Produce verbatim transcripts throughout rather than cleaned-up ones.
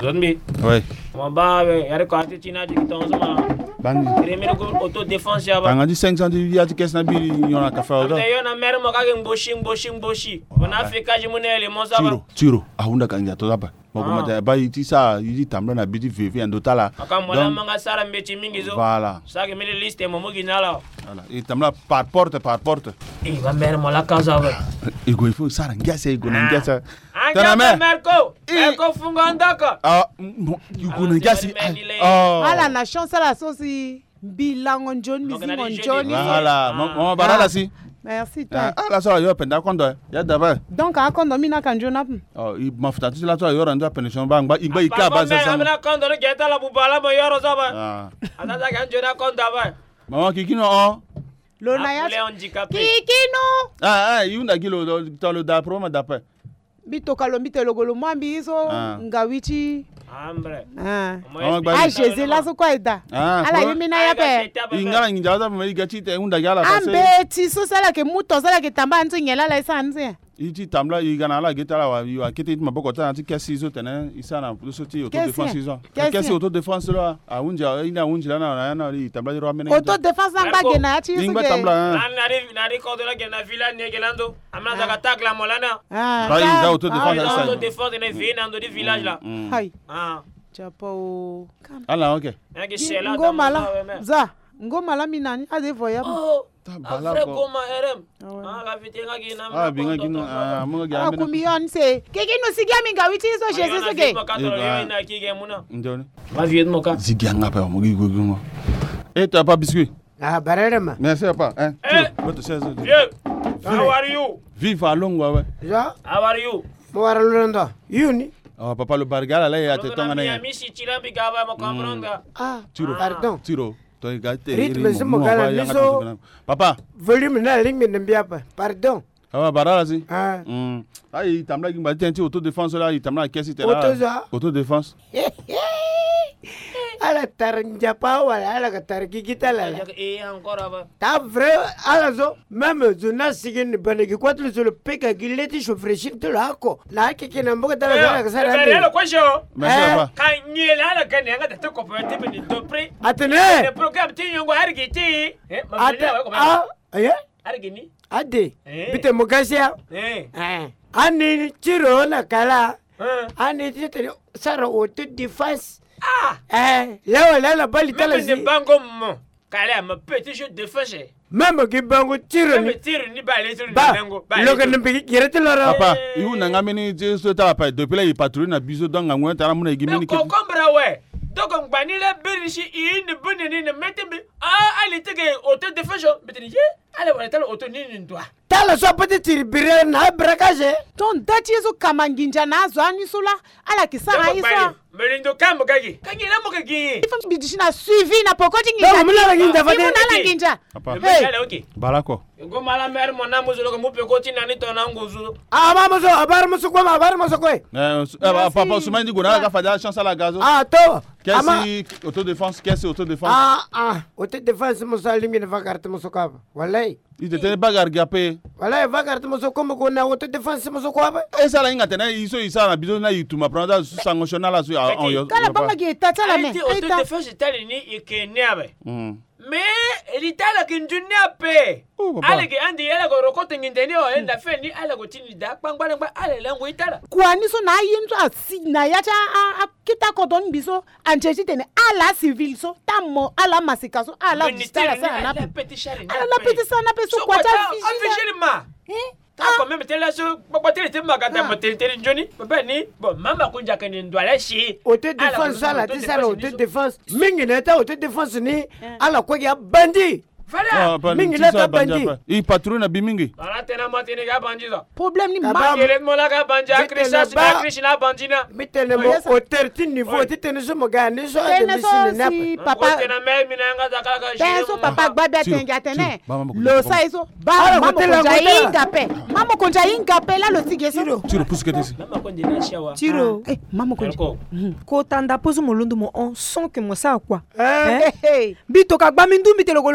Zombi. Oui. Mon bas, il y a des quartiers qui n'ont pas Bandi. Autodéfense. Il y a cinq cents de yard qui sont bien, il y en a qu'à faire. Il y a une mère qui a boshi, boshi, boshi. On a fait que je m'en ai les monstres. Tiro, tiro. Ah, on a gagné tout là-bas. Bon, comment dire, bah, il dit ça, il dit tambour na biti vivre en d'autres là. Voilà. Ça qui met les listes et mon mot qui n'a là. Voilà. Et tambour par porte, par porte. Il va mettre mon la casa. Il go il faut ça, un gars c'est il go un gars ça. T'as ma Merco. Merco fungandaka. Ah, il go un gars c'est. Oh. Ah la nation ça la sauce bilango John Misi Johnny. Voilà, mon barala si. Merci toi. Ah la soirée yo penda kondo ya d'abord. Donc à kondo mina kan jona. Oh, il m'a fait tout la soirée yo rando pension ba ngba igba ika ba ça. Amina kondo no geta la bubala mo yoro ça ba. Ah. Ada kan jona kondo ba. Maman kikino on. Lona ya. Kikino. Ah ah, yunda gilo dans le da promo d'après. Bito kalombi te logolo mwambi iso ngawichi. Ambre. Ah. Ah, Jésus là so quoi ida. Ala yimina ya pe. Ingala nginjaza me igachite unda gala pase. Ambe ti so sala ke muto sala ke tamba ntsingela la isa nse. Iti tamla igana la geta la wa wa kete it maboko ta anti kesi zo tene isana so ti auto défense iso. Kesi auto défense la a unja ina unja na na na tamla ro amene. Auto défense anga gena ati so. Ingba tamla. Na na na ri ko do la gena villa ne gelando. Amna daga tag la molana. Ah. Ba ida auto défense ça. Auto défense ne vient dans des villages là. Hai. Ah. Chapo. Ala OK. Ngoma la. Za. Ngoma la minani ade voya. Oh. Après comment R M. Ah la vite ngaki na. Ah binga gino ah mo ga amena. Akumion se. Kiki no sigia minga witi so Jesus so ke. Na kige muna. Ndoni. Va vieux de moka. Sigia ngapa mo gi gogo. Et tu as pas biscuit? Ah barema. Merci papa, hein. Votre chaise. Vieux. How are you? Vive à longue ouais. Ja. How are you? Mo wara lunda. Yuni. Oh papa le bargala là ya te tonga na. Mi si tira bi gaba mo comprendre. Ah, tiro. Pardon. Tiro. Rythme se mogala niso. Papa. Volume na ling min mbiapa. Pardon. Ah barala si. Ah. Hmm. Ah il tamla ki mbati anti auto défense là, il tamla kesi te là. Auto za. Auto défense. Ala tarnja pa wala ala ka tarki kita la. Et encore ba. Ta vrai ala zo même zona sigin banegi kwatlu sur le peka gileti chauffrechir to la ko. La ke ke namboka tala za ka sara. Mais le quoi jo? Merci papa. Kan nyela la kan nga ta ko pa te ni do pre. Atene. Le programme ti nyongo arigiti. Eh ma ah aye arigini. Ade. Bite mogasia. Eh. Eh. Ani chiro na kala. Ani tete sara auto défense. Ah! Eh, là, là, la balle est là. Mais c'est bango mon. Kala ma petit jeu de défense. Même qui bango tire ni. Tire ni balle sur le bango. Le que ne peut qui là. Papa, il n'a pas mené je ce ta pas depuis là il patrouille na biso dans ngwa ta na gimi ni. Ko kombra we. Donc on bani la birishi in bunne ni na metembe. Ah, ali tege auto défense. Beteni ye. Ale wala tala auto ni ni toi. Tala so petit tire bire na brakaje. Ton dati zo kamanginja na zo anisula ala kisara isa. Melindo kambo kagi. Kagi na mo kagi. Ifam bidishina suivi na pokoti nginja. Non, muna nginja fade. Muna nginja. Papa. Hey. OK. Balako. Go mala mer mo na mo zo ko mo pekoti na ni to na ngozo. Ah mama zo abar mo so ko abar mo so ko. Eh papa suma ndi gona ka fada chance la gazo. Ah to. Qu'est-ce auto défense, qu'est-ce auto défense? Ah ah, auto défense mo sa limi na vakarte mo so ka. Wallahi. Il était bagarre gapé. Wallahi vakarte mo so ko mo ko na auto défense mo so ko ba. Et ça la inga tena iso isa na bizo na yituma prendre sango shonala su on yo. Kala banga ge tata la me. Auto défense tali ni ikeniabe. Mm. Mais l'itala kinjunia pe. Ale ke andi yala go rokote ngindeni o enda fe ni ala go tini da kpangba ngba ale lango itala. Kwani so na yinzo asina yacha kita kodon biso anjeji tene ala civil so tamo ala masika so ala stara sa na petit chari. Ala la petit sa na pe so kwata officiellement. Eh? Quand même telle la so babatele te magata motel tele njoni. Baba ni bon mama kunja kani ndwala shi. Auto défense la tisala auto défense. Mingi neta auto défense ni ala kwa ya bandi. Voilà. Mingi neta bandi. Il patrouille na bimingi. Ala tena matini ga bandiza. Problème ni ma. Yele mo la ga banja Krishna na Krishna bandina. Mitene mo au thirteen niveau titene so moga ni so de misine na. Papa. Tena me minanga zakala ga shi. So papa gba be tenga tene. Lo sa iso. Ba mama konja inga pe. Mama konja inga pe la lo tige so. Tiro pousse que desi. Mama konja na shawa. Tiro. Eh mama konja. Ko tanda pozo molundu mo on son que mo sa quoi. Eh. Bito ka gba mindu mitelo golo gimolo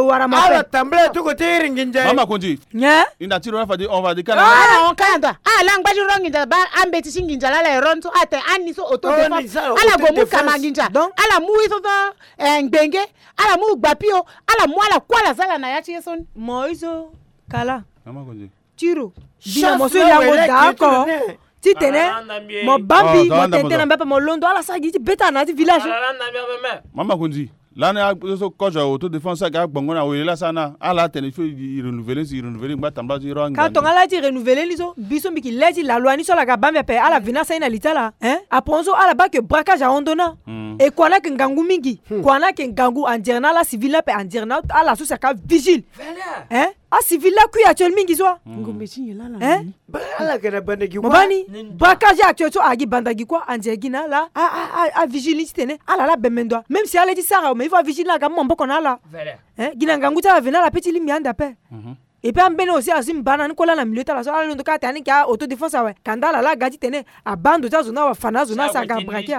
lo wara ma ala tambla to ko te ringinja Mama Konji. Nya? Ina tiro on va dire on va dire kana. Ah, on kanda. Ah, lang baji ronginja ba ambeti singinja la la ronto ate ani so auto defense. Ala go mu kamanginja. Ala mu iso to ngenge, ala mu gbapio, ala mu ala kwala sala na yachi son. Moiso kala. Mama Konji. Tiro. Bina moso yango d'accord. Ti tene mo bambi mo tete na mbapa mo londo ala sa giti beta na ti village. Mama Konji. Là, quand j'ai autodéfense, ça a bon, on a eu là, ça na, à la télé, il renouveler, il renouveler, il tamba du rang. Quand on a dit renouveler, les autres, bisous, mais qu'il l'a dit la loi ni sur la gabambe à la vina ça inalita là, hein? Après on à la bas que braquage à ondona. Et quoi là qu'un gangou mingi, quoi là qu'un gangou en dirna la civile là, en dirna à la sous ça vigile. Hein? Ah civil là qui actuellement mingi soit. Hein? Ala que la bande qui Mobani, braquage actuellement à gi bandagi quoi, en dirna là, à à à vigilance tene, à la la bemendo. Même si elle dit ça, mais il faut vigiler la gamme mon qu'on a là. Hein? Gina gangu ta venir la petite ligne en d'appel. Et puis en ben aussi azim banane kola na milieu ta la so ala ndo ka tani ka auto défense ouais. Kanda la la gadi tene a bando ta zona wa fana zona sa ga braquer.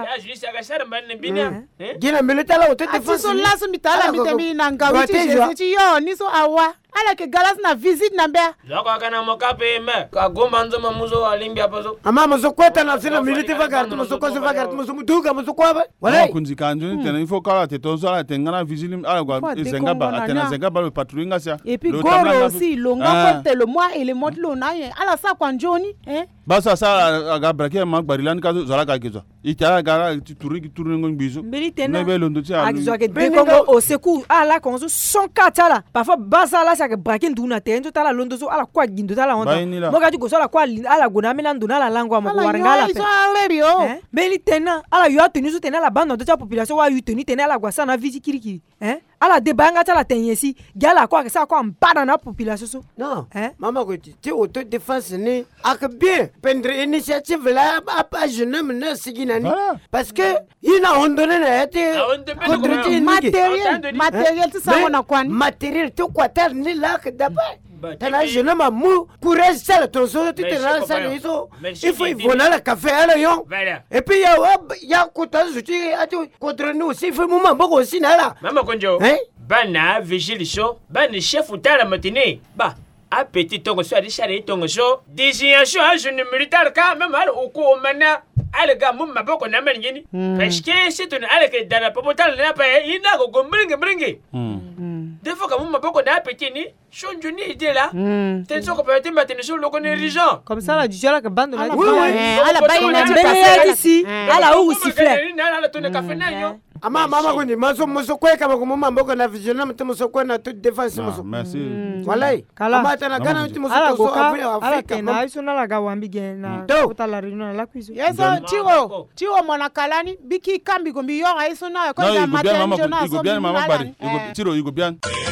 Gina milieu ta la auto défense. So la so mitala mitemi na ngawi ti je yo ni so awa. Ala ke galas na visite na bia. Loko kana mokape me. Ka gomba nzo mamuzo alimbia paso. Ama mazo kweta na sina milite vagar tu mazo kozo vagar tu mazo muduga mazo kwa ba. Wala kunzi kanjuni tena il faut kala te tozo ala tengana vigile ala kwa zenga ba atena zenga ba le patrouille sia. Et puis goro aussi longa côté le mois et le mois lo na ala sa kwa njoni hein. Basa sa aga braquer ma barilan ka zala ka kizo. Ita gara turi turi ngon bizo. Ne be londo tia. Agizo ke de Congo au secours ala konzo son katala. Parfois basa la sa braquer nduna te ndo tala londo so ala kwa gindo tala onda. Moga ju ko so ala kwa ala gona mena nduna la langwa mo warngala pe. Hein? Beli tena ala yo tenu so tena la bande de ta population wa yo tenu tena la gwasa na visi kiriki. Hein? Ala debanga tala tenyesi gala kwa sa kwa mbana na population so. Non. Hein? Mama ko ti auto défense ni ak bien prendre initiative là à jeune homme na siginani parce que ina ondone na été matériel matériel tout ça on a quoi matériel tout quoi tel ni là que d'abord tana jeune homme mou courage ça ton so tu te rends ça iso il faut il faut na café alors yo et puis ya ya kota zuti ati contre nous aussi il faut moment boko aussi na là Mama Konjo bana vigile show bana chef utala matine ba a petit tongo so adi shari tongo so désignation à jeune militaire quand même al oko mana al ga mum maboko na men ngini parce que c'est une al que dans la popotale na pa ina go gombringe bringe des fois comme maboko na petit ni chonjuni idée là t'es sûr que peut-être maintenant sur le connaît rigeant comme ça la du jala que bande na oui oui ala baina tu passer ici ala ou sifflet ala tonne café na yo ama mama ko ni maso moso kwa kama ko mama mboko na vision mtu moso kwa na toute défense moso merci walai ama tana kana mtu moso so Afrika na iso na la gawambi gena utala rino la kwizo yeso chiwo chiwo mona kalani biki kambi gombi yo aiso na ko ya matenjo na so bien mama bari tiro yugo bien